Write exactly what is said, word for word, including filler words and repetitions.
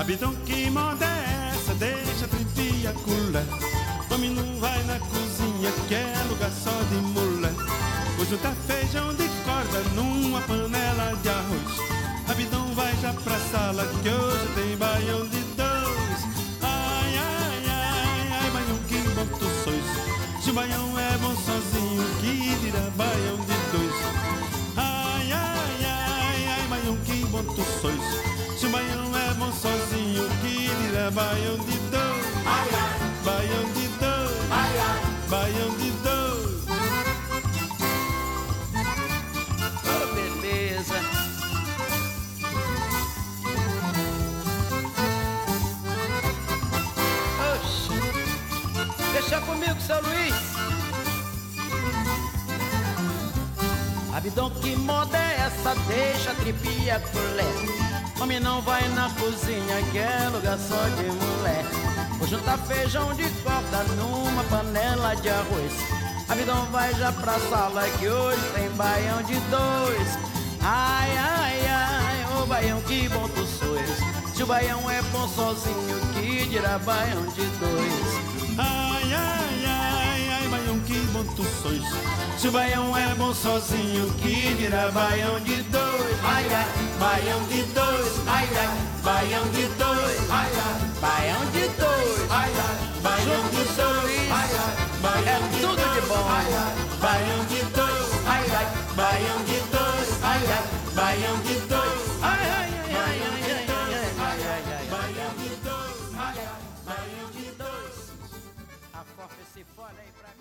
Abidão, que moda é essa? Deixa a tripia culé. Homem não vai na cozinha, que é lugar só de mulher. Vou juntar feijão de corda numa panela de arroz. Abidão, vai já pra sala, que hoje tem baião de dois. Ai, ai, ai, ai, baião, que bom tu sois. Se o baião é bom sozinho, que dirá baião de dois. Ai, ai, ai, ai, baião, que bom tu sois. Se o baião é bom sozinho, que dirá baião de dois. Ai, ai, baião de dois. ai, ai, baião de dois. oh, beleza. Oxi, deixa comigo, seu Luiz. Abidão, que moda é essa? Deixa a tripia colher. Homem não vai na cozinha, que é lugar só de mulher. Vou juntar feijão de corda numa panela de arroz. Abidão, vai já pra sala, que hoje tem baião de dois. Ai, ai, ai, ô baião, que bom tu sois. Se o baião é bom sozinho, que dirá baião de dois. Ai, ai, ai, ai, baião, que bom tu sois. Se o baião é bom sozinho, que dirá baião de dois. Ai, ai, baião de dois. ai, ai, baião de dois. ai, ai, baião de dois. Ai, ai, baião de dois. Ai, ai, é tudo de bom. Ai, ai, baião de dois. Ai, ai, baião de dois. ai, ai, baião de dois. ai, ai, ai, ai, ai, ai, ai, ai, ai, baião de dois. Ai, ai, baião de dois. a fofa se fora aí pra